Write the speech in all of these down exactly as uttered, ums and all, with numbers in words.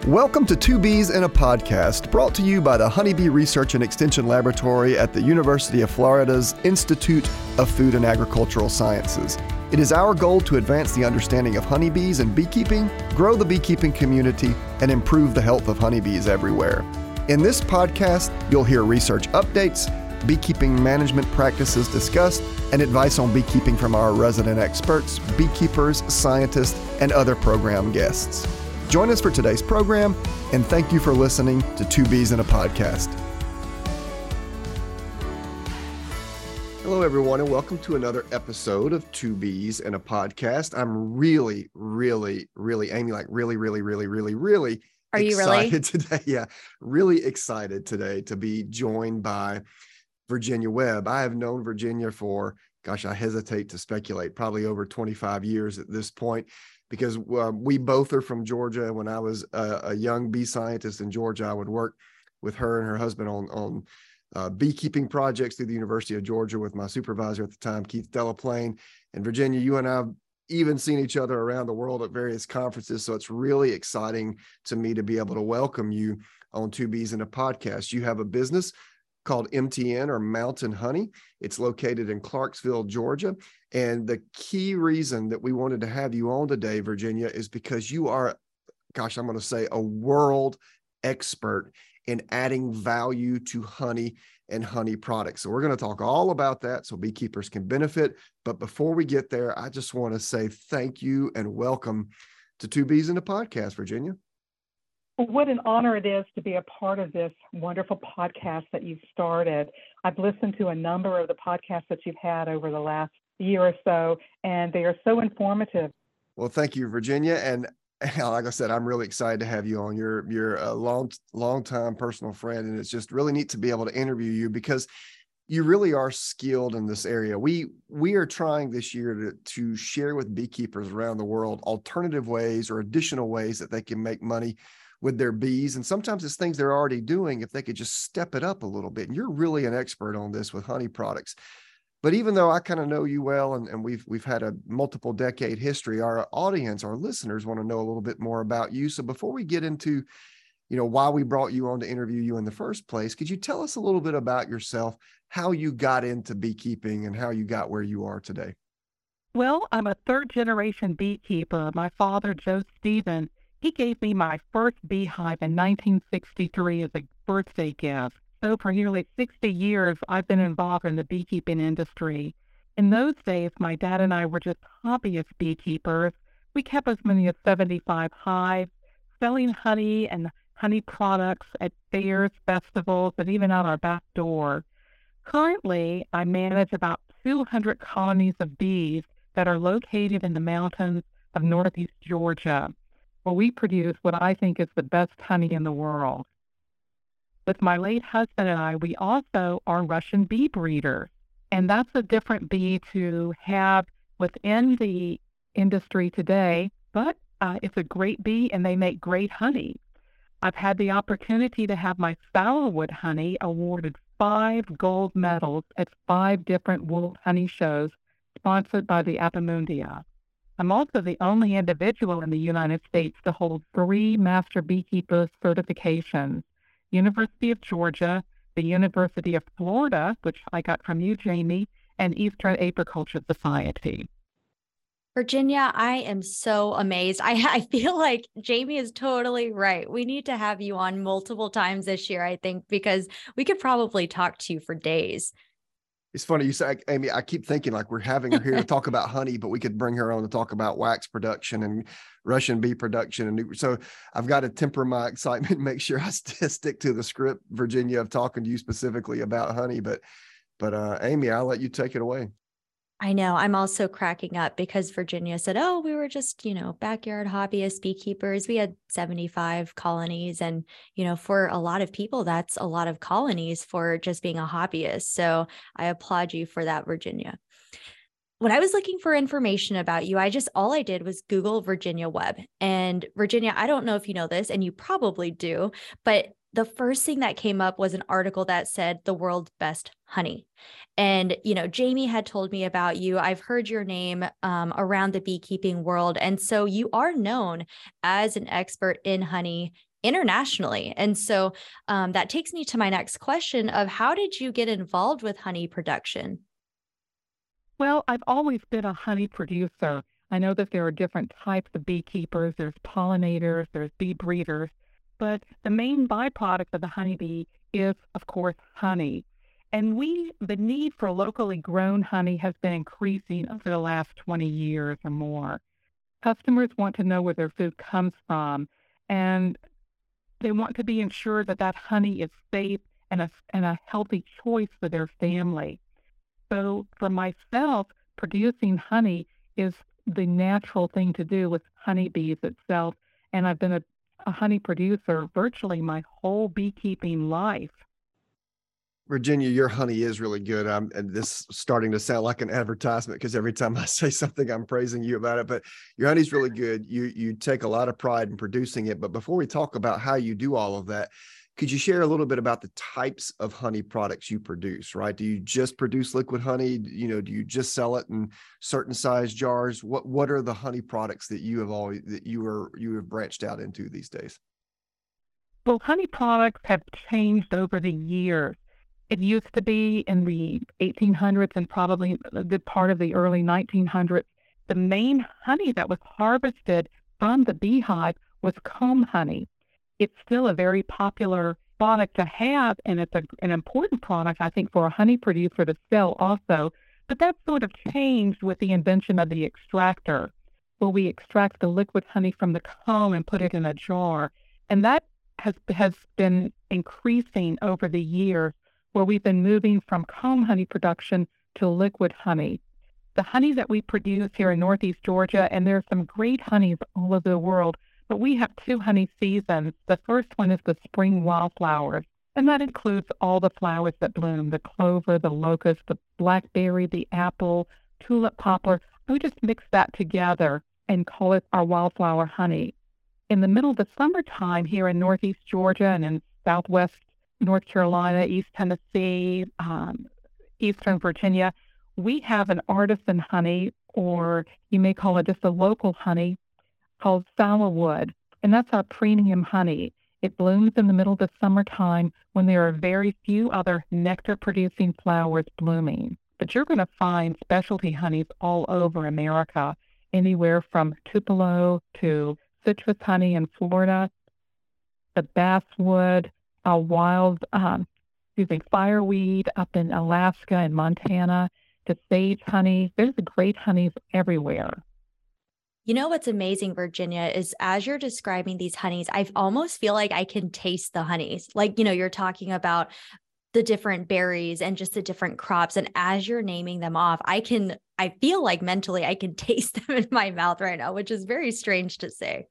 Welcome to Two Bees in a Podcast, brought to you by the Honeybee Research and Extension Laboratory at the University of Florida's Institute of Food and Agricultural Sciences. It is our goal to advance the understanding of honeybees and beekeeping, grow the beekeeping community, and improve the health of honeybees everywhere. In this podcast, you'll hear research updates, beekeeping management practices discussed, and advice on beekeeping from our resident experts, beekeepers, scientists, and other program guests. Join us for today's program, and thank you for listening to Two Bees in a Podcast. Hello, everyone, and welcome to another episode of Two Bees in a Podcast. I'm really, really, really, Amy, like really, really, really, really, really Are you excited really? today. Yeah, really excited today to be joined by Virginia Webb. I have known Virginia for, gosh, I hesitate to speculate, probably over twenty-five years at this point, because uh, we both are from Georgia. When I was a, a young bee scientist in Georgia, I would work with her and her husband on, on uh, beekeeping projects through the University of Georgia with my supervisor at the time, Keith Delaplane. And Virginia, you and I have even seen each other around the world at various conferences. So it's really exciting to me to be able to welcome you on Two Bees in a Podcast. You have a business called M T N, or Mountain Honey. It's located in Clarksville, Georgia. And the key reason that we wanted to have you on today, Virginia, is because you are, gosh, I'm going to say a world expert in adding value to honey and honey products. So we're going to talk all about that so beekeepers can benefit. But before we get there, I just want to say thank you and welcome to Two Bees in a Podcast, Virginia. What an honor it is to be a part of this wonderful podcast that you've started. I've listened to a number of the podcasts that you've had over the last year or so, and they are so informative. Well, thank you, Virginia. And like I said, I'm really excited to have you on. You're, you're a long, long time personal friend, and it's just really neat to be able to interview you because you really are skilled in this area. We, we are trying this year to, to share with beekeepers around the world alternative ways or additional ways that they can make money with their bees. And sometimes it's things they're already doing if they could just step it up a little bit. And you're really an expert on this with honey products. But even though I kind of know you well, and, and we've we've had a multiple decade history, our audience, our listeners want to know a little bit more about you. So before we get into, you know, why we brought you on to interview you in the first place, could you tell us a little bit about yourself, how you got into beekeeping and how you got where you are today? Well, I'm a third generation beekeeper. My father, Joe Stephen, he gave me my first beehive in nineteen sixty-three as a birthday gift. So for nearly sixty years, I've been involved in the beekeeping industry. In those days, my dad and I were just hobbyist beekeepers. We kept as many as seventy-five hives, selling honey and honey products at fairs, festivals, and even out our back door. Currently, I manage about two hundred colonies of bees that are located in the mountains of Northeast Georgia, where we produce what I think is the best honey in the world. With my late husband and I, we also are Russian bee breeders, and that's a different bee to have within the industry today, but uh, it's a great bee and they make great honey. I've had the opportunity to have my sourwood honey awarded five gold medals at five different world honey shows sponsored by the Apimundia. I'm also the only individual in the United States to hold three Master Beekeeper certifications: University of Georgia, the University of Florida, which I got from you, Jamie, and Eastern Apiculture Society. Virginia, I am so amazed. I, I feel like Jamie is totally right. We need to have you on multiple times this year, I think, because we could probably talk to you for days. It's funny you say, Amy, I keep thinking like we're having her here to talk about honey, but we could bring her on to talk about wax production and Russian bee production. And so I've got to temper my excitement and make sure I st- stick to the script, Virginia, of talking to you specifically about honey. But, but uh, Amy, I'll let you take it away. I know. I'm also cracking up because Virginia said, oh, we were just, you know, backyard hobbyist beekeepers. We had seventy-five colonies. And, you know, for a lot of people, that's a lot of colonies for just being a hobbyist. So I applaud you for that, Virginia. When I was looking for information about you, I just, all I did was Google Virginia Webb. And Virginia, I don't know if you know this, and you probably do, but the first thing that came up was an article that said the world's best honey. And, you know, Jamie had told me about you. I've heard your name um, around the beekeeping world. And so you are known as an expert in honey internationally. And so um, that takes me to my next question of how did you get involved with honey production? Well, I've always been a honey producer. I know that there are different types of beekeepers. There's pollinators, there's bee breeders, but the main byproduct of the honeybee is, of course, honey. And we, the need for locally grown honey has been increasing over the last twenty years or more. Customers want to know where their food comes from, and they want to be ensured that that honey is safe and a, and a healthy choice for their family. So for myself, producing honey is the natural thing to do with honeybees itself. And I've been a, a honey producer virtually my whole beekeeping life. Virginia, your honey is really good. I'm, and this is starting to sound like an advertisement because every time I say something, I'm praising you about it. But your honey's really good. You you take a lot of pride in producing it. But before we talk about how you do all of that, could you share a little bit about the types of honey products you produce, right? Do you just produce liquid honey? You know, do you just sell it in certain size jars? What what are the honey products that you have always that you are you have branched out into these days? Well, honey products have changed over the years. It used to be in the eighteen hundreds and probably a good part of the early nineteen hundreds. The main honey that was harvested from the beehive was comb honey. It's still a very popular product to have, and it's a, an important product, I think, for a honey producer to sell also. But that sort of changed with the invention of the extractor, where we extract the liquid honey from the comb and put it in a jar. And that has, has been increasing over the years, where we've been moving from comb honey production to liquid honey. The honey that we produce here in Northeast Georgia, and there's some great honeys all over the world, but we have two honey seasons. The first one is the spring wildflowers, and that includes all the flowers that bloom, the clover, the locust, the blackberry, the apple, tulip poplar. We just mix that together and call it our wildflower honey. In the middle of the summertime here in Northeast Georgia and in Southwest North Carolina, East Tennessee, um, Eastern Virginia, we have an artisan honey, or you may call it just a local honey, called Fallowwood, and that's our premium honey. It blooms in the middle of the summertime when there are very few other nectar-producing flowers blooming. But you're going to find specialty honeys all over America, anywhere from Tupelo to citrus honey in Florida, the basswood, a wild, um, excuse me, fireweed up in Alaska and Montana, to sage honey. There's great honeys everywhere. You know what's amazing, Virginia, is as you're describing these honeys, I almost feel like I can taste the honeys. Like, you know, you're talking about the different berries and just the different crops. And as you're naming them off, I can, I feel like mentally I can taste them in my mouth right now, which is very strange to say.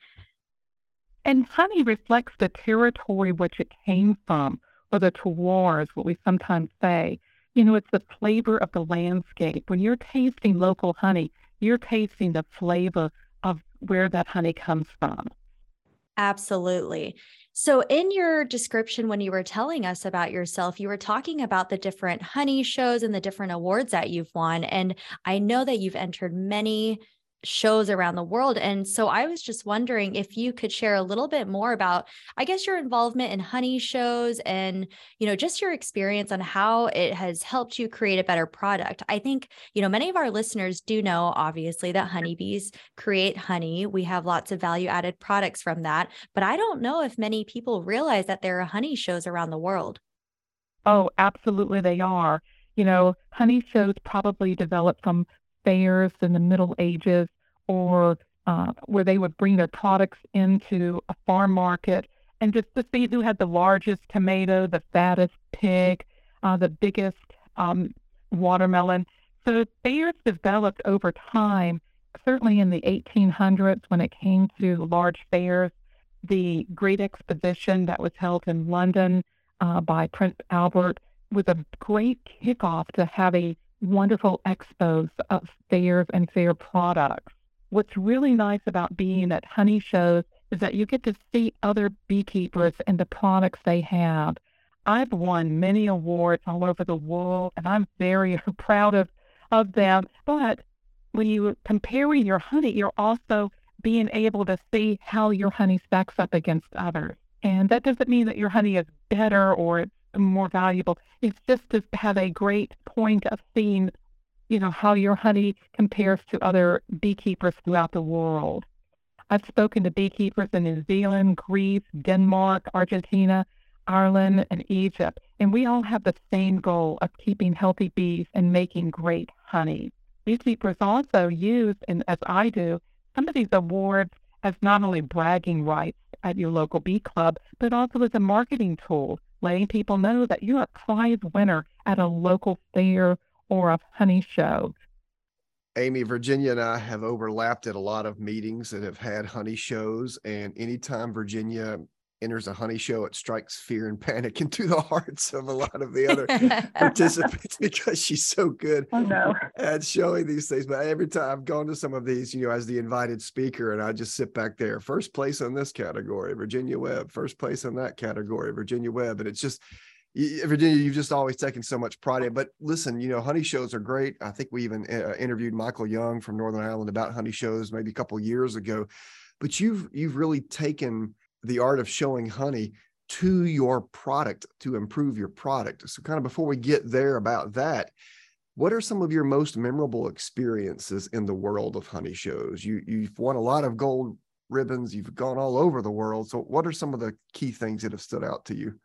And honey reflects the territory which it came from, or the terroirs, what we sometimes say. You know, it's the flavor of the landscape. When you're tasting local honey, you're tasting the flavor of where that honey comes from. Absolutely. So in your description, when you were telling us about yourself, you were talking about the different honey shows and the different awards that you've won. And I know that you've entered many shows around the world. And so I was just wondering if you could share a little bit more about, I guess, your involvement in honey shows and, you know, just your experience on how it has helped you create a better product. I think, you know, many of our listeners do know, obviously, that honeybees create honey. We have lots of value added products from that, but I don't know if many people realize that there are honey shows around the world. Oh, absolutely they are. You know, honey shows probably developed from fairs in the Middle Ages, or uh, where they would bring their products into a farm market and just to see who had the largest tomato, the fattest pig, uh, the biggest um, watermelon. So fairs developed over time, certainly in the eighteen hundreds when it came to large fairs. The Great Exposition that was held in London uh, by Prince Albert was a great kickoff to have a wonderful expos of fairs and fair products. What's really nice about being at honey shows is that you get to see other beekeepers and the products they have. I've won many awards all over the world, and I'm very proud of, of them. But when you compare your honey, you're also being able to see how your honey stacks up against others. And that doesn't mean that your honey is better or it's more valuable. It's just to have a great point of seeing, you know, how your honey compares to other beekeepers throughout the world. I've spoken to beekeepers in New Zealand, Greece, Denmark, Argentina, Ireland, and Egypt, and we all have the same goal of keeping healthy bees and making great honey. Beekeepers also use, and as I do, some of these awards as not only bragging rights at your local bee club, but also as a marketing tool, letting people know that you're a prize winner at a local fair or a honey show. Amy, Virginia and I have overlapped at a lot of meetings that have had honey shows, and anytime Virginia enters a honey show, it strikes fear and panic into the hearts of a lot of the other participants because she's so good oh, no. at showing these things. But every time I've gone to some of these, you know, as the invited speaker, and I just sit back there, first place in this category, Virginia Webb, first place in that category, Virginia Webb. And it's just, Virginia, you've just always taken so much pride in it. But listen, you know, honey shows are great. I think we even uh, interviewed Michael Young from Northern Ireland about honey shows maybe a couple of years ago. But you've you've really taken the art of showing honey to your product to improve your product. So kind of before we get there about that, what are some of your most memorable experiences in the world of honey shows? You, you've won a lot of gold ribbons. You've gone all over the world. So what are some of the key things that have stood out to you?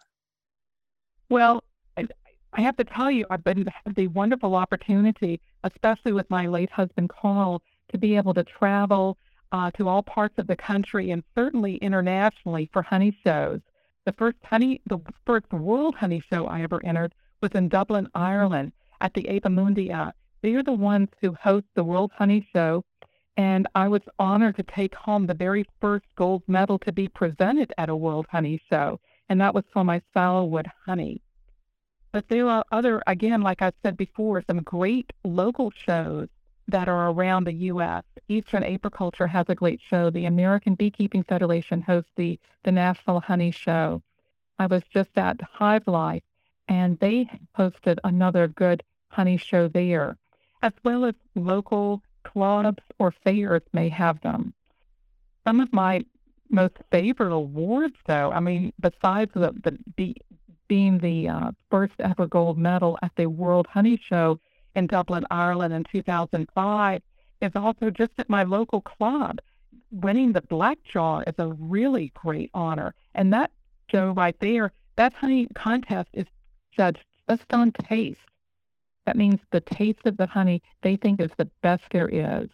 Well, I have to tell you, I've been had the wonderful opportunity, especially with my late husband, Carl, to be able to travel uh, to all parts of the country and certainly internationally for honey shows. The first honey, the first World Honey Show I ever entered was in Dublin, Ireland at the Apimundia. They are the ones who host the World Honey Show, and I was honored to take home the very first gold medal to be presented at a World Honey Show, and that was for my Sallowood honey. But there are other, again, like I said before, some great local shows that are around the U S Eastern Apiculture has a great show. The American Beekeeping Federation hosts the, the National Honey Show. I was just at Hive Life, and they hosted another good honey show there, as well as local clubs or fairs may have them. Some of my most favorite awards, though, I mean, besides the, the be, being the uh, first ever gold medal at the World Honey Show in Dublin, Ireland in two thousand five, is also just at my local club. Winning the Blackjaw is a really great honor. And that show right there, that honey contest is judged just on taste. That means the taste of the honey they think is the best there is.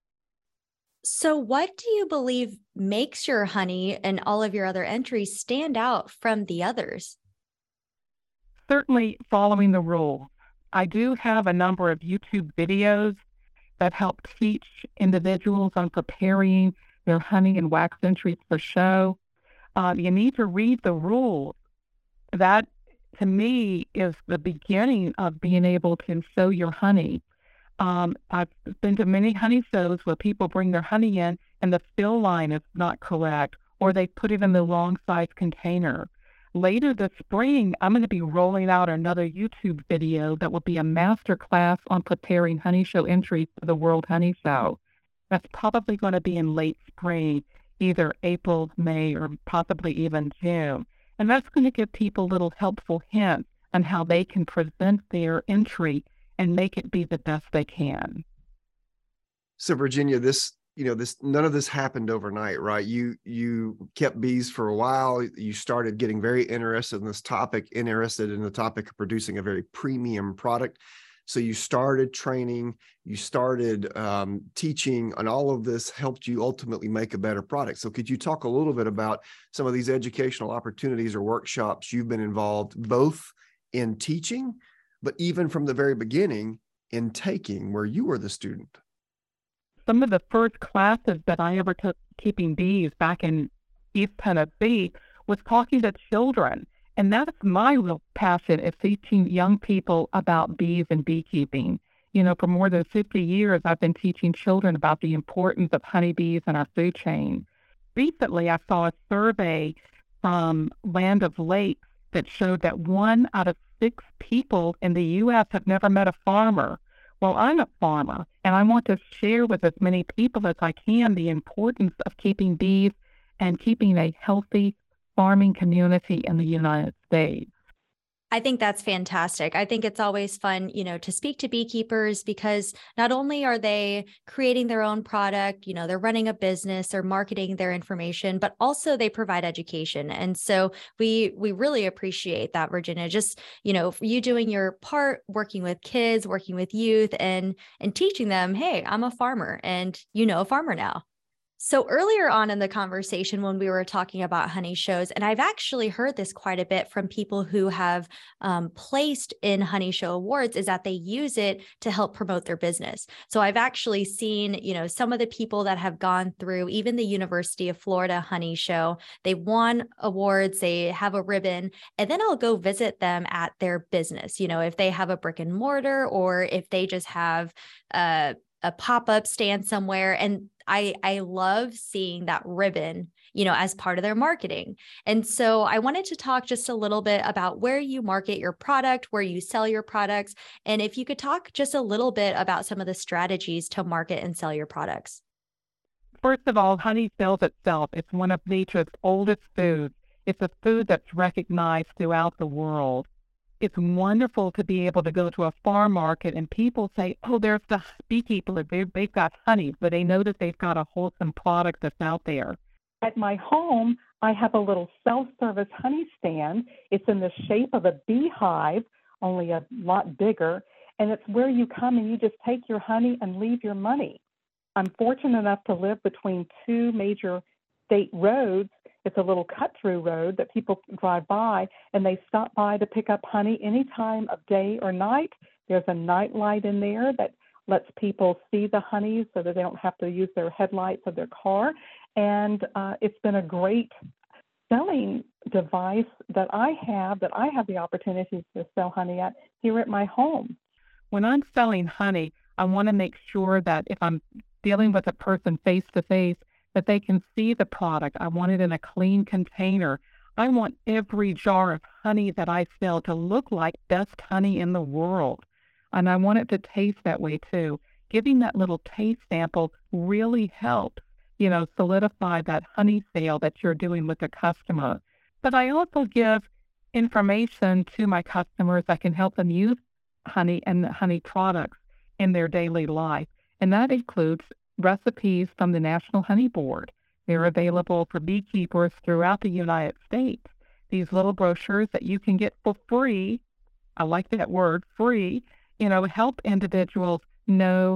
So what do you believe makes your honey and all of your other entries stand out from the others? Certainly following the rules. I do have a number of YouTube videos that help teach individuals on preparing their honey and wax entries for show. Uh, you need to read the rules. That, to me, is the beginning of being able to show your honey. Um, I've been to many honey shows where people bring their honey in and the fill line is not correct, or they put it in the wrong size container. Later this spring, I'm going to be rolling out another YouTube video that will be a master class on preparing honey show entries for the World Honey Show. That's probably going to be in late spring, either April, May, or possibly even June. And that's going to give people little helpful hints on how they can present their entry and make it be the best they can. So Virginia, this, you know, this, none of this happened overnight, right? You, you kept bees for a while. You started getting very interested in this topic, interested in the topic of producing a very premium product. So you started training, you started um, teaching, and all of this helped you ultimately make a better product. So could you talk a little bit about some of these educational opportunities or workshops you've been involved both in teaching, but even from the very beginning in taking, where you were the student? Some of the first classes that I ever took keeping bees back in East Tennessee was talking to children. And that's my real passion, is teaching young people about bees and beekeeping. You know, for more than fifty years, I've been teaching children about the importance of honeybees in our food chain. Recently, I saw a survey from Land O'Lakes that showed that one out of six people in the U S have never met a farmer. Well, I'm a farmer, and I want to share with as many people as I can the importance of keeping bees and keeping a healthy farming community in the United States. I think that's fantastic. I think it's always fun, you know, to speak to beekeepers because not only are they creating their own product, you know, they're running a business, they're marketing their information, but also they provide education. And so we we really appreciate that, Virginia. Just, you know, you doing your part, working with kids, working with youth, and and teaching them, hey, I'm a farmer, and you know a farmer now. So earlier on in the conversation, when we were talking about honey shows, and I've actually heard this quite a bit from people who have um, placed in honey show awards, is that they use it to help promote their business. So I've actually seen, you know, some of the people that have gone through even the University of Florida honey show, they won awards, they have a ribbon, and then I'll go visit them at their business. You know, if they have a brick and mortar or if they just have uh, a pop-up stand somewhere. And I, I love seeing that ribbon, you know, as part of their marketing. And so I wanted to talk just a little bit about where you market your product, where you sell your products, and if you could talk just a little bit about some of the strategies to market and sell your products. First of all, honey sells itself. It's one of nature's oldest foods. It's a food that's recognized throughout the world. It's wonderful to be able to go to a farm market and people say, oh, there's the beekeeper, they've, they've got honey, but they know that they've got a wholesome product that's out there. At my home, I have a little self-service honey stand. It's in the shape of a beehive, only a lot bigger, and it's where you come and you just take your honey and leave your money. I'm fortunate enough to live between two major state roads. It's a little cut-through road that people drive by, and they stop by to pick up honey any time of day or night. There's a night light in there that lets people see the honey so that they don't have to use their headlights of their car. And uh, it's been a great selling device that I have, that I have the opportunity to sell honey at here at my home. When I'm selling honey, I want to make sure that if I'm dealing with a person face-to-face, that they can see the product. I want it in a clean container. I want every jar of honey that I sell to look like best honey in the world. And I want it to taste that way too. Giving that little taste sample really helps, you know, solidify that honey sale that you're doing with the customer. But I also give information to my customers that can help them use honey and honey products in their daily life. And that includes recipes from the National Honey Board. They're available for beekeepers throughout the United States. These little brochures that you can get for free, I like that word, free, you know, help individuals know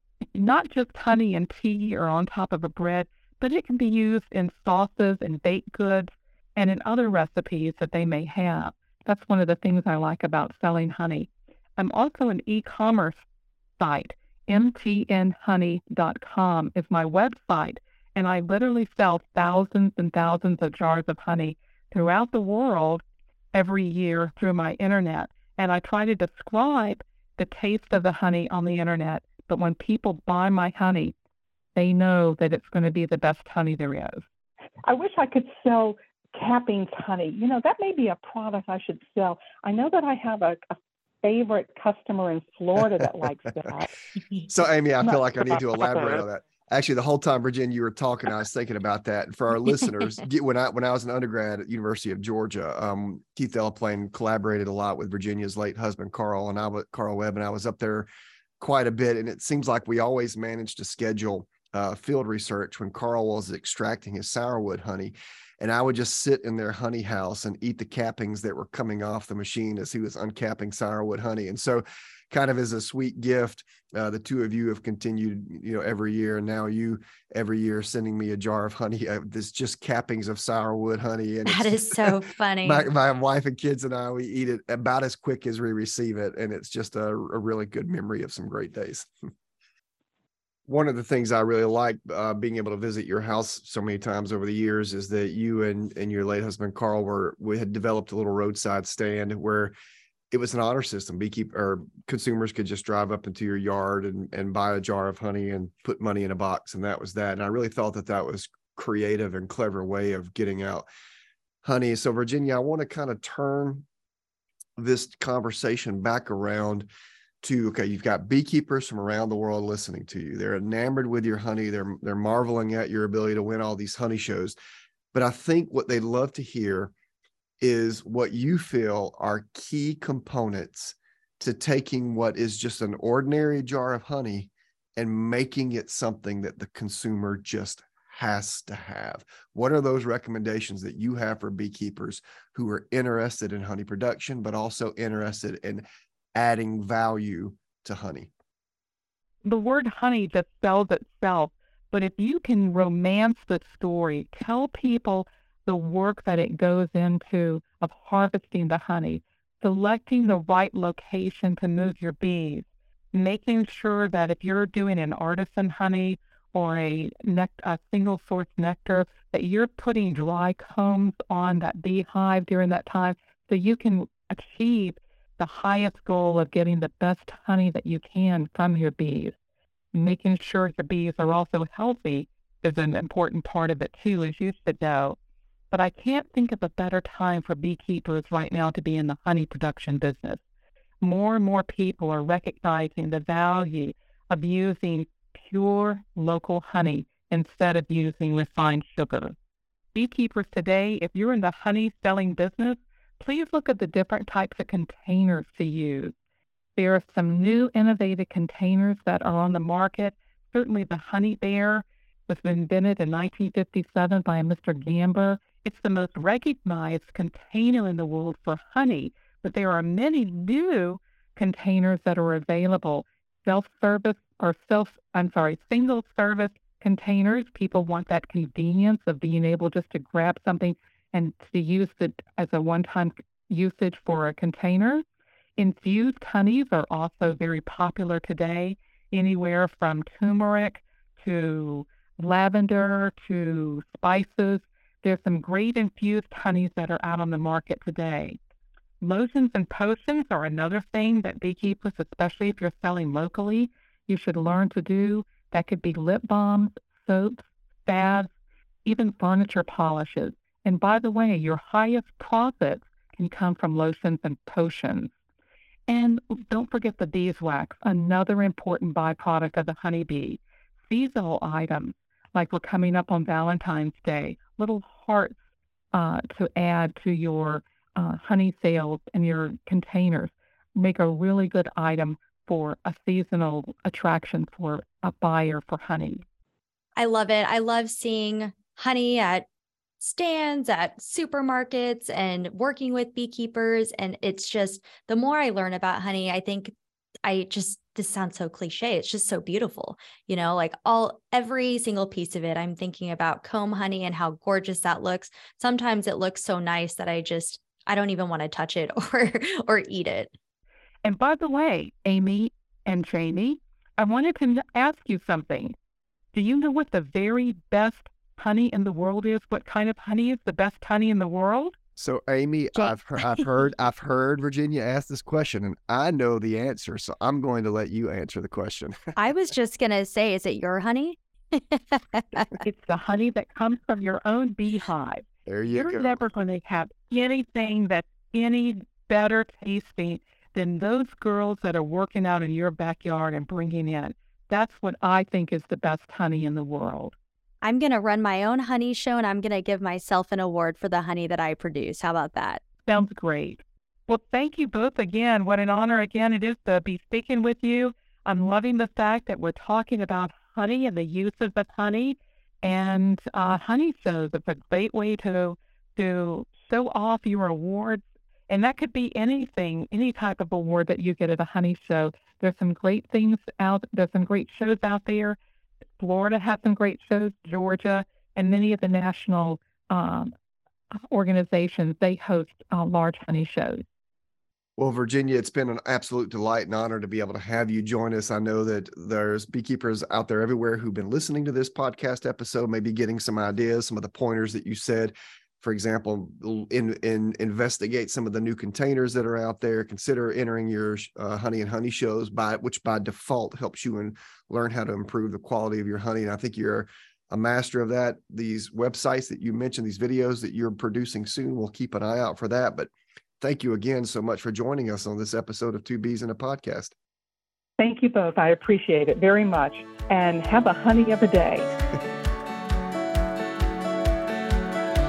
not just honey and tea or on top of a bread, but it can be used in sauces and baked goods and in other recipes that they may have. That's one of the things I like about selling honey. I'm also an e-commerce site. M T N honey dot com is my website, and I literally sell thousands and thousands of jars of honey throughout the world every year through my internet. And I try to describe the taste of the honey on the internet, but when people buy my honey, they know that it's going to be the best honey there is. I wish I could sell cappings honey. You know, that may be a product I should sell. I know that I have a, a favorite customer in Florida that likes that. So, Amy, I feel like I need to elaborate on that. Actually, the whole time, Virginia, you were talking, I was thinking about that. And for our listeners, when I when I was an undergrad at University of Georgia, um, Keith Delaplane collaborated a lot with Virginia's late husband, Carl, and I was Carl Webb, and I was up there quite a bit. And it seems like we always managed to schedule uh, field research when Carl was extracting his sourwood honey. And I would just sit in their honey house and eat the cappings that were coming off the machine as he was uncapping sourwood honey. And so kind of as a sweet gift, uh, the two of you have continued, you know, every year. And now you every year sending me a jar of honey. Uh, this just cappings of sourwood honey. And that is so funny. my, my wife and kids and I, we eat it about as quick as we receive it. And it's just a, a really good memory of some great days. One of the things I really like uh, being able to visit your house so many times over the years is that you and, and your late husband, Carl, were, we had developed a little roadside stand where it was an honor system. Beekeep or consumers could just drive up into your yard and, and buy a jar of honey and put money in a box. And that was that. And I really thought that that was creative and clever way of getting out honey. So Virginia, I want to kind of turn this conversation back around to, okay, you've got beekeepers from around the world listening to you. They're enamored with your honey. They're, they're marveling at your ability to win all these honey shows. But I think what they'd love to hear is what you feel are key components to taking what is just an ordinary jar of honey and making it something that the consumer just has to have. What are those recommendations that you have for beekeepers who are interested in honey production, but also interested in adding value to honey? The word honey just sells itself, but if you can romance the story, tell people the work that it goes into of harvesting the honey, selecting the right location to move your bees, making sure that if you're doing an artisan honey or a, nect- a single source nectar, that you're putting dry combs on that beehive during that time so you can achieve the highest goal of getting the best honey that you can from your bees. Making sure your bees are also healthy is an important part of it too, as you should know. But I can't think of a better time for beekeepers right now to be in the honey production business. More and more people are recognizing the value of using pure local honey instead of using refined sugar. Beekeepers today, if you're in the honey selling business, please look at the different types of containers to use. There are some new innovative containers that are on the market. Certainly the Honey Bear was invented in nineteen fifty-seven by Mister Gamber. It's the most recognized container in the world for honey, but there are many new containers that are available. Self-service or self, I'm sorry, single-service containers. People want that convenience of being able just to grab something and to use it as a one-time usage for a container. Infused honeys are also very popular today, anywhere from turmeric to lavender to spices. There's some great infused honeys that are out on the market today. Lotions and potions are another thing that beekeepers, especially if you're selling locally, you should learn to do. That could be lip balms, soaps, baths, even furniture polishes. And by the way, your highest profits can come from lotions and potions. And don't forget the beeswax, another important byproduct of the honeybee. Seasonal items, like we're coming up on Valentine's Day, little hearts uh, to add to your uh, honey sales and your containers, make a really good item for a seasonal attraction for a buyer for honey. I love it. I love seeing honey at stands at supermarkets and working with beekeepers. And it's just, the more I learn about honey, I think I just, this sounds so cliche. It's just so beautiful, you know, like all, every single piece of it. I'm thinking about comb honey and how gorgeous that looks. Sometimes it looks so nice that I just, I don't even want to touch it or, or eat it. And by the way, Amy and Jamie, I wanted to ask you something. Do you know what the very best honey in the world is? What kind of honey is the best honey in the world? So, Amy, I've heard, I've heard, I've heard Virginia ask this question, and I know the answer. So, I'm going to let you answer the question. I was just gonna say, is it your honey? It's the honey that comes from your own beehive. There you You're go. never going to have anything that's any better tasting than those girls that are working out in your backyard and bringing in. That's what I think is the best honey in the world. I'm going to run my own honey show, and I'm going to give myself an award for the honey that I produce. How about that? Sounds great. Well, thank you both again. What an honor again it is to be speaking with you. I'm loving the fact that we're talking about honey and the uses of honey, and uh, honey shows. It's a great way to to show off your awards, and that could be anything, any type of award that you get at a honey show. There's some great things out. There's some great shows out there. Florida has some great shows, Georgia, and many of the national um, organizations, they host uh, large honey shows. Well, Virginia, it's been an absolute delight and honor to be able to have you join us. I know that there's beekeepers out there everywhere who've been listening to this podcast episode, maybe getting some ideas, some of the pointers that you said. For example, in, in investigate some of the new containers that are out there. Consider entering your uh, honey and honey shows, by which by default helps you and learn how to improve the quality of your honey. And I think you're a master of that. These websites that you mentioned, these videos that you're producing soon, we'll keep an eye out for that. But thank you again so much for joining us on this episode of Two Bees in a Podcast. Thank you both. I appreciate it very much. And have a honey of a day.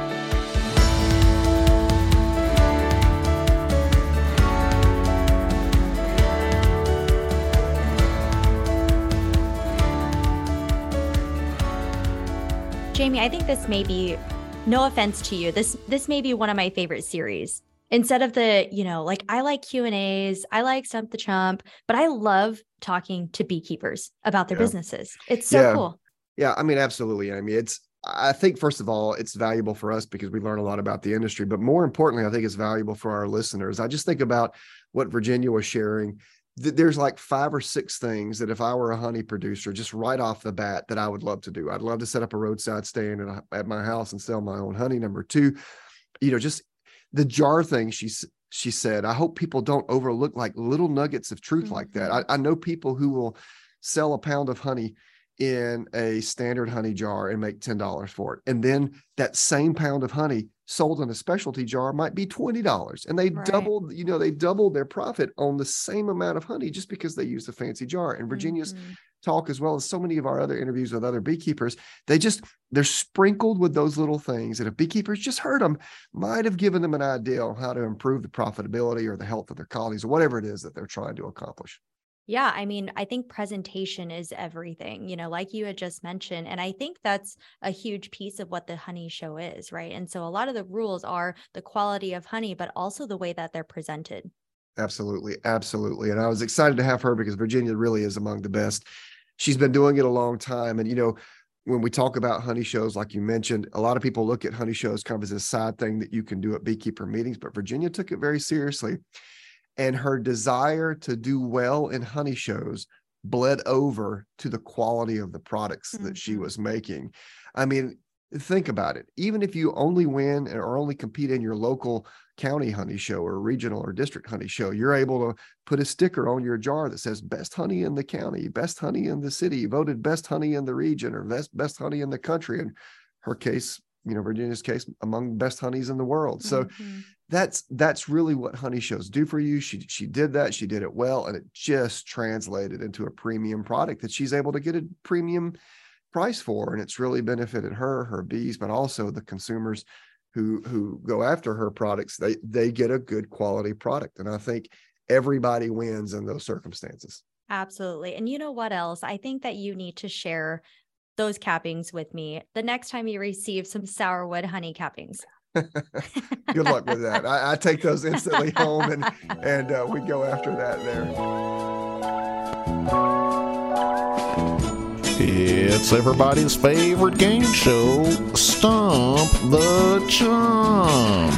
Jamie, I think this may be, no offense to you, this this may be one of my favorite series. Instead of the, you know, like I like Q and A's, I like Stump the Chump, but I love talking to beekeepers about their Yeah. businesses. It's so Yeah. cool. Yeah, I mean, absolutely. I mean, it's, I think, first of all, it's valuable for us because we learn a lot about the industry, but more importantly, I think it's valuable for our listeners. I just think about what Virginia was sharing. There's like five or six things that if I were a honey producer, just right off the bat, that I would love to do. I'd love to set up a roadside stand at, at my house and sell my own honey. Number two, you know, just the jar thing she, she said, I hope people don't overlook like little nuggets of truth mm-hmm. like that. I, I know people who will sell a pound of honey in a standard honey jar and make ten dollars for it. And then that same pound of honey sold in a specialty jar might be twenty dollars. And they right. doubled, you know, they doubled their profit on the same amount of honey just because they used a fancy jar. And Virginia's mm-hmm. talk, as well as so many of our other interviews with other beekeepers, they just, they're sprinkled with those little things that if beekeepers just heard them, might have given them an idea on how to improve the profitability or the health of their colonies or whatever it is that they're trying to accomplish. Yeah, I mean, I think presentation is everything, you know, like you had just mentioned. And I think that's a huge piece of what the honey show is, right? And so a lot of the rules are the quality of honey, but also the way that they're presented. Absolutely. Absolutely. And I was excited to have her because Virginia really is among the best. She's been doing it a long time. And, you know, when we talk about honey shows, like you mentioned, a lot of people look at honey shows kind of as a side thing that you can do at beekeeper meetings, but Virginia took it very seriously. And her desire to do well in honey shows bled over to the quality of the products mm-hmm. that she was making. I mean, think about it. Even if you only win or only compete in your local county honey show or regional or district honey show, you're able to put a sticker on your jar that says best honey in the county, best honey in the city, voted best honey in the region, or best, best honey in the country. In her case, you know, Virginia's case, among best honeys in the world. So mm-hmm. that's that's really what honey shows do for you. She she did that. She did it well, and it just translated into a premium product that she's able to get a premium price for, and it's really benefited her, her bees, but also the consumers who who go after her products. They they get a good quality product, and I think everybody wins in those circumstances. Absolutely. And you know what else? I think that you need to share those cappings with me the next time you receive some sourwood honey cappings. Good luck with that. I, I take those instantly home and and uh, we go after that there. It's everybody's favorite game show, Stump the Chump.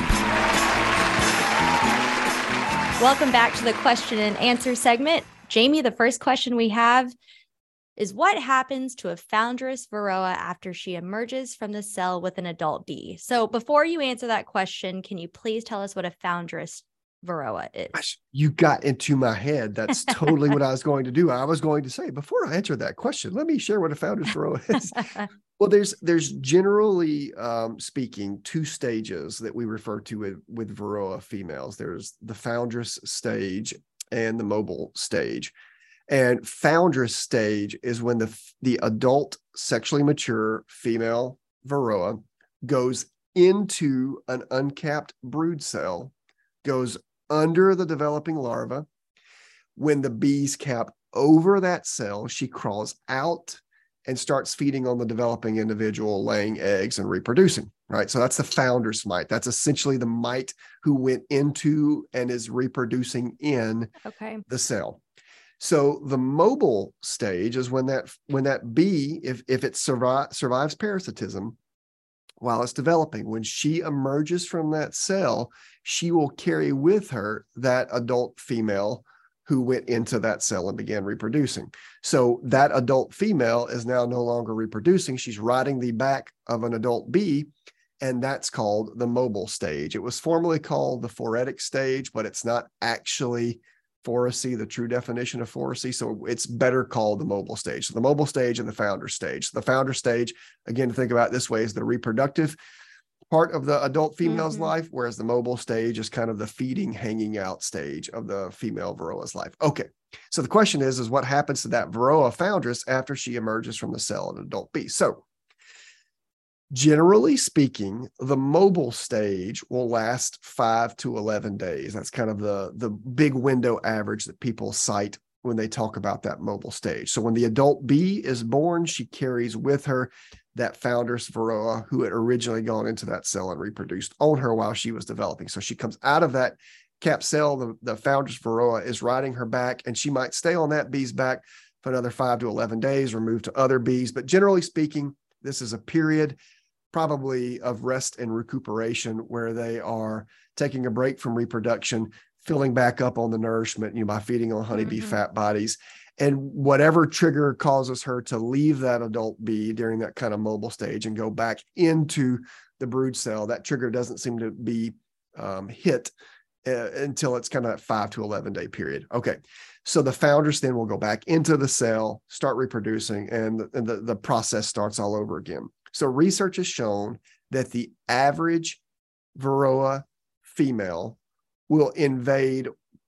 Welcome back to the question and answer segment. Jamie, the first question we have is what happens to a foundress varroa after she emerges from the cell with an adult bee? So before you answer that question, can you please tell us what a foundress varroa is? Gosh, you got into my head. That's totally what I was going to do. I was going to say, before I answer that question, let me share what a foundress varroa is. Well, there's there's generally um, speaking two stages that we refer to with, with varroa females. There's the foundress stage and the mobile stage. And foundress stage is when the, the adult sexually mature female varroa goes into an uncapped brood cell, goes under the developing larva. When the bees cap over that cell, she crawls out and starts feeding on the developing individual, laying eggs and reproducing, right? So that's the foundress mite. That's essentially the mite who went into and is reproducing in okay. the cell. So the mobile stage is when that when that bee, if, if it survive, survives parasitism while it's developing, when she emerges from that cell, she will carry with her that adult female who went into that cell and began reproducing. So that adult female is now no longer reproducing. She's riding the back of an adult bee, and that's called the mobile stage. It was formerly called the phoretic stage, but it's not actually Foracy, the true definition of Foracy. So it's better called the mobile stage. So the mobile stage and the founder stage. So the founder stage, again, to think about it this way, is the reproductive part of the adult female's mm-hmm. life, whereas the mobile stage is kind of the feeding, hanging out stage of the female varroa's life. Okay. So the question is, is what happens to that varroa foundress after she emerges from the cell of an adult bee? So generally speaking, the mobile stage will last five to eleven days. That's kind of the, the big window average that people cite when they talk about that mobile stage. So when the adult bee is born, she carries with her that founder's varroa who had originally gone into that cell and reproduced on her while she was developing. So she comes out of that capped cell, the, the founder's varroa is riding her back, and she might stay on that bee's back for another five to eleven days or move to other bees. But generally speaking, this is a period probably of rest and recuperation where they are taking a break from reproduction, filling back up on the nourishment, you know, by feeding on honeybee mm-hmm. fat bodies. And whatever trigger causes her to leave that adult bee during that kind of mobile stage and go back into the brood cell, that trigger doesn't seem to be um, hit uh, until it's kind of that five to eleven day period. Okay. So the founders then will go back into the cell, start reproducing, and, the, and the, the process starts all over again. So research has shown that the average varroa female will invade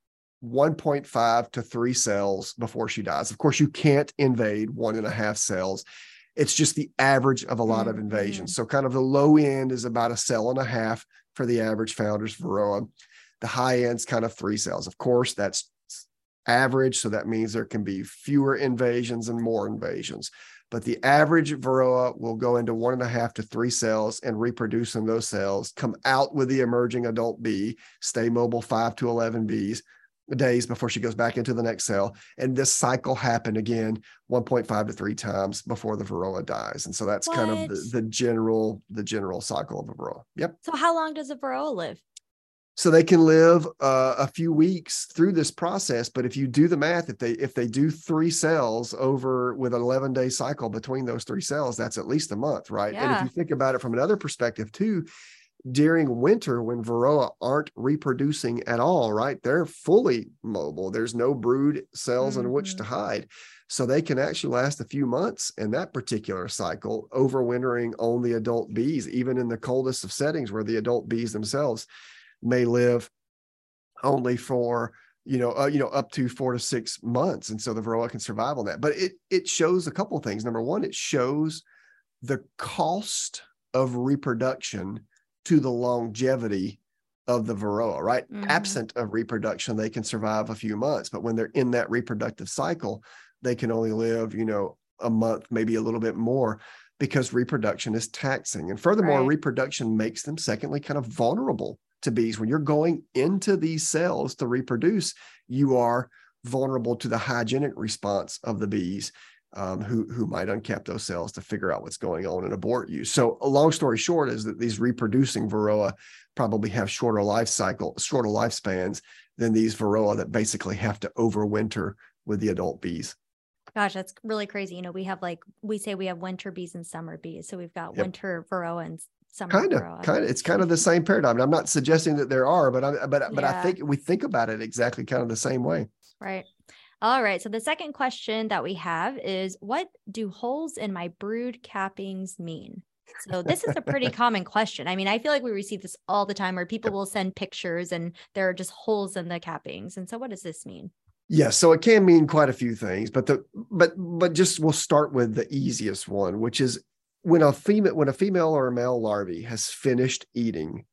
one point five to three cells before she dies. Of course, you can't invade one and a half cells. It's just the average of a lot mm-hmm. of invasions. So kind of the low end is about a cell and a half for the average founder's varroa. The high end's kind of three cells. Of course, that's average. So that means there can be fewer invasions and more invasions. But the average varroa will go into one and a half to three cells and reproduce in those cells, come out with the emerging adult bee, stay mobile five to eleven bees, days before she goes back into the next cell. And this cycle happened again one point five to three times before the varroa dies. And so that's what? kind of the, the general, the general cycle of a varroa. Yep. So how long does a varroa live? So they can live uh, a few weeks through this process, but if you do the math, if they if they do three cells over with an eleven day cycle between those three cells, that's at least a month, right? Yeah. And if you think about it from another perspective too, during winter when varroa aren't reproducing at all, right? They're fully mobile. There's no brood cells mm-hmm. in which to hide. So they can actually last a few months in that particular cycle, overwintering on the adult bees, even in the coldest of settings where the adult bees themselves may live only for, you know, uh, you know, up to four to six months. And so the varroa can survive on that. But it it shows a couple of things. Number one, it shows the cost of reproduction to the longevity of the varroa, right? Mm-hmm. Absent of reproduction, they can survive a few months. But when they're in that reproductive cycle, they can only live, you know, a month, maybe a little bit more, because reproduction is taxing. And furthermore, right. reproduction makes them, secondly, kind of vulnerable to bees. When you're going into these cells to reproduce, you are vulnerable to the hygienic response of the bees um, who, who might uncap those cells to figure out what's going on and abort you. So a long story short is that these reproducing varroa probably have shorter life cycle, shorter lifespans than these varroa that basically have to overwinter with the adult bees. Gosh, that's really crazy. You know, we have like, we say we have winter bees and summer bees. So we've got yep. winter varroa and Kind of, kind of, it's kind of the same paradigm. And I'm not suggesting that there are, but I, but, yeah. but I think we think about it exactly kind of the same way. Right. All right. So the second question that we have is, what do holes in my brood cappings mean? So this is a pretty common question. I mean, I feel like we receive this all the time where people will send pictures and there are just holes in the cappings. And so what does this mean? Yeah, so it can mean quite a few things, but the but but just we'll start with the easiest one, which is when a female when a female or a male larvae has finished eating,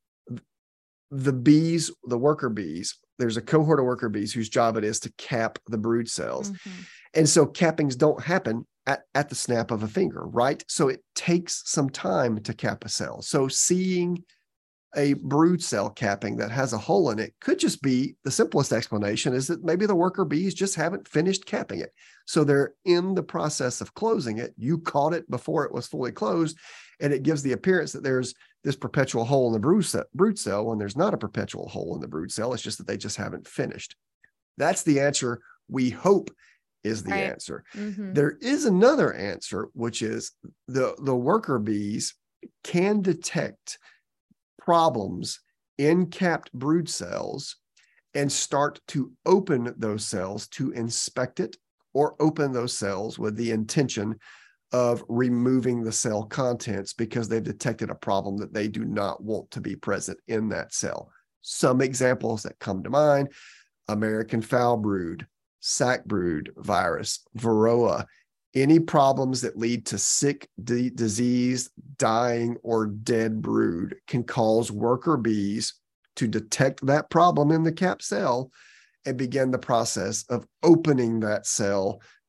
the bees, the worker bees, there's a cohort of worker bees whose job it is to cap the brood cells. Mm-hmm. And so cappings don't happen at, at the snap of a finger, right? So it takes some time to cap a cell. So seeing a brood cell capping that has a hole in it could just be, the simplest explanation is that maybe the worker bees just haven't finished capping it. So they're in the process of closing it. You caught it before it was fully closed, and it gives the appearance that there's this perpetual hole in the brood cell, brood cell when there's not a perpetual hole in the brood cell. It's just that they just haven't finished. That's the answer we hope is the right. answer. Mm-hmm. There is another answer, which is the, the worker bees can detect problems in capped brood cells and start to open those cells to inspect it, or open those cells with the intention of removing the cell contents because they've detected a problem that they do not want to be present in that cell. Some examples that come to mind: American foul brood, sac brood virus, varroa. Any problems that lead to sick, d- diseased, dying, or dead brood can cause worker bees to detect that problem in the capped cell and begin the process of opening that cell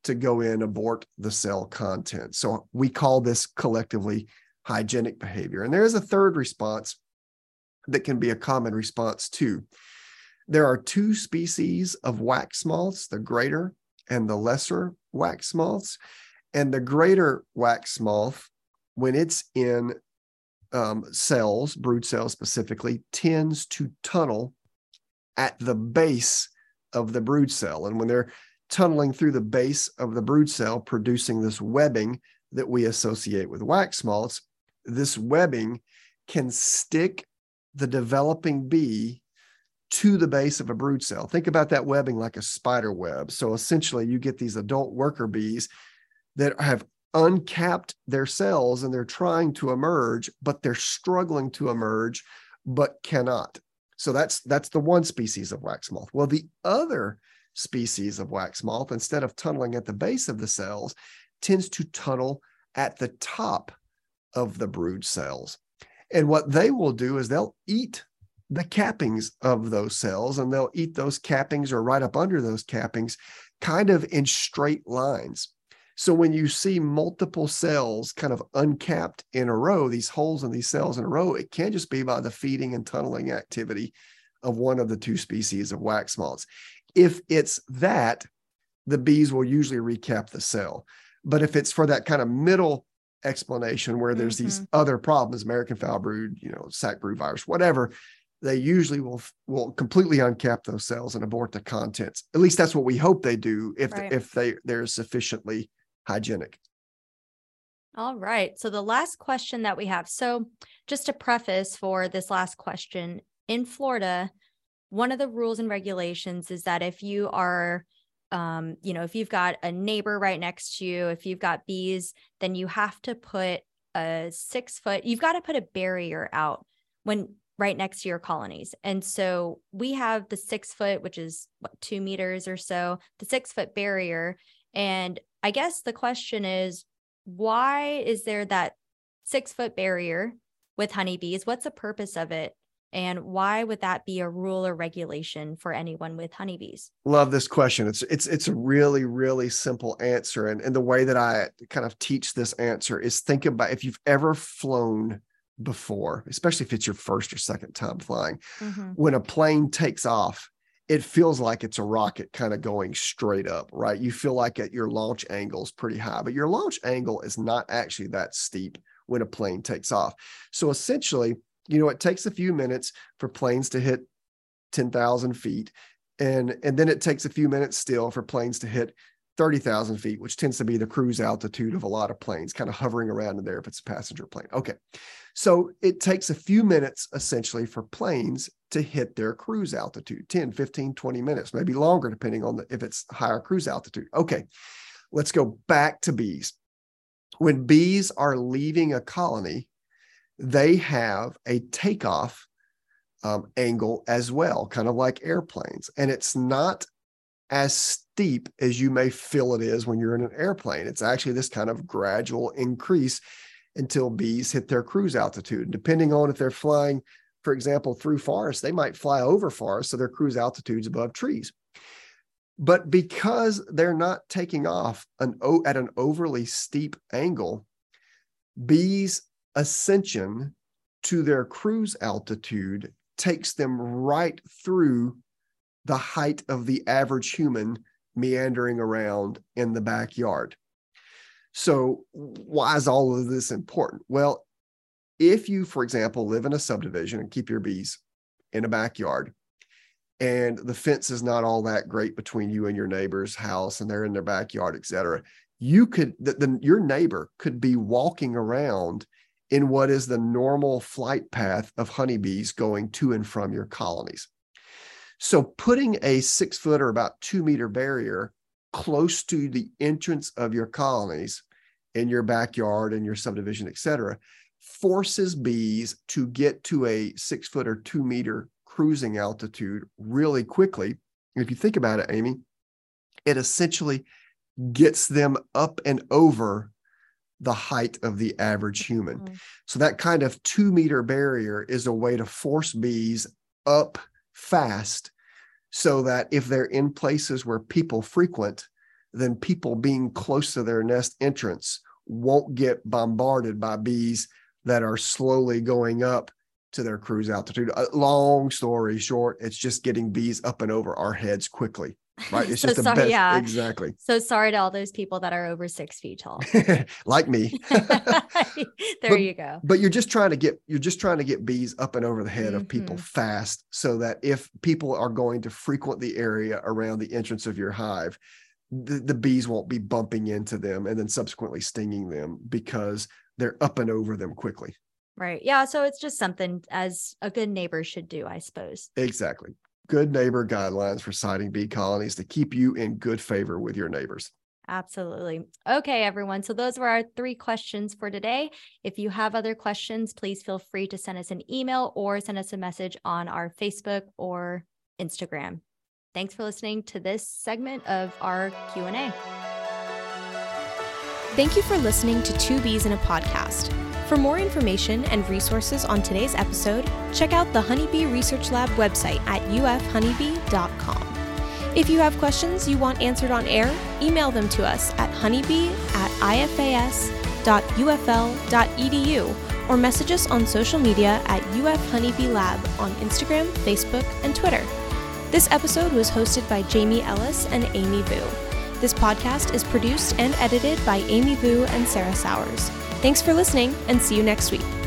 to go in and abort the cell content. So we call this collectively hygienic behavior. And there is a third response that can be a common response too. There are two species of wax moths, the greater and the lesser wax moths. And the greater wax moth, when it's in um, cells, brood cells specifically, tends to tunnel at the base of the brood cell. And when they're tunneling through the base of the brood cell, producing this webbing that we associate with wax moths, this webbing can stick the developing bee to the base of a brood cell. Think about that webbing like a spider web. So essentially you get these adult worker bees that have uncapped their cells and they're trying to emerge, but they're struggling to emerge, but cannot. So that's, that's the one species of wax moth. Well, the other species of wax moth, instead of tunneling at the base of the cells, tends to tunnel at the top of the brood cells. And what they will do is they'll eat the cappings of those cells, and they'll eat those cappings or right up under those cappings kind of in straight lines. So when you see multiple cells kind of uncapped in a row, these holes in these cells in a row, it can just be by the feeding and tunneling activity of one of the two species of wax moths. If it's that, the bees will usually recap the cell. But if it's for that kind of middle explanation where there's mm-hmm. these other problems, American foul brood, you know, sac brood virus, whatever, they usually will will completely uncap those cells and abort the contents. At least that's what we hope they do if right. if they they're sufficiently hygienic. All right. So the last question that we have. So just to preface for this last question, in Florida, one of the rules and regulations is that if you are, um, you know, if you've got a neighbor right next to you, if you've got bees, then you have to put a six foot, you've got to put a barrier out when right next to your colonies. And so we have the six foot, which is what, two meters or so, the six foot barrier. And I guess the question is, why is there that six foot barrier with honeybees? What's the purpose of it? And why would that be a rule or regulation for anyone with honeybees? Love this question. It's it's it's a really, really simple answer. And, and the way that I kind of teach this answer is think about if you've ever flown before, especially if it's your first or second time flying, mm-hmm. when a plane takes off, it feels like it's a rocket kind of going straight up, right? You feel like at your launch angle is pretty high, but your launch angle is not actually that steep when a plane takes off. So essentially, you know, it takes a few minutes for planes to hit ten thousand feet. And, and then it takes a few minutes still for planes to hit thirty thousand feet, which tends to be the cruise altitude of a lot of planes, kind of hovering around in there if it's a passenger plane. Okay. So it takes a few minutes essentially for planes to hit their cruise altitude, ten, fifteen, twenty minutes, maybe longer, depending on the, if it's higher cruise altitude. Okay. Let's go back to bees. When bees are leaving a colony, they have a takeoff um, angle as well, kind of like airplanes. And it's not as steep as you may feel it is when you're in an airplane. It's actually this kind of gradual increase until bees hit their cruise altitude. Depending on if they're flying, for example, through forests, they might fly over forests, so their cruise altitude's above trees. But because they're not taking off an, at an overly steep angle, bees' ascension to their cruise altitude takes them right through the height of the average human meandering around in the backyard. So why is all of this important? Well, if you, for example, live in a subdivision and keep your bees in a backyard, and the fence is not all that great between you and your neighbor's house, and they're in their backyard, et cetera, you could, the, the, your neighbor could be walking around in what is the normal flight path of honeybees going to and from your colonies. So putting a six foot or about two meter barrier close to the entrance of your colonies in your backyard and your subdivision, et cetera, forces bees to get to a six foot or two meter cruising altitude really quickly. If you think about it, Amy, it essentially gets them up and over the height of the average human. Mm-hmm. So that kind of two meter barrier is a way to force bees up fast so that if they're in places where people frequent, then people being close to their nest entrance won't get bombarded by bees that are slowly going up to their cruise altitude. Uh, long story short, it's just getting bees up and over our heads quickly, right? It's So just the sorry, best. yeah. Exactly. So sorry to all those people that are over six feet tall. Like me. There But- you go. But you're just trying to get, you're just trying to get bees up and over the head of people Mhm. fast, so that if people are going to frequent the area around the entrance of your hive, the, the bees won't be bumping into them and then subsequently stinging them because they're up and over them quickly. Right. Yeah. So it's just something as a good neighbor should do, I suppose. Exactly. Good neighbor guidelines for siting bee colonies to keep you in good favor with your neighbors. Absolutely. Okay, everyone. So those were our three questions for today. If you have other questions, please feel free to send us an email or send us a message on our Facebook or Instagram. Thanks for listening to this segment of our Q and A. Thank you for listening to Two Bees in a Podcast. For more information and resources on today's episode, check out the Honeybee Research Lab website at u f honeybee dot com. If you have questions you want answered on air, email them to us at honeybee at ifas dot u f l dot e d u or message us on social media at U F Honeybee Lab on Instagram, Facebook, and Twitter. This episode was hosted by Jamie Ellis and Amy Vu. This podcast is produced and edited by Amy Vu and Sarah Sowers. Thanks for listening, and see you next week.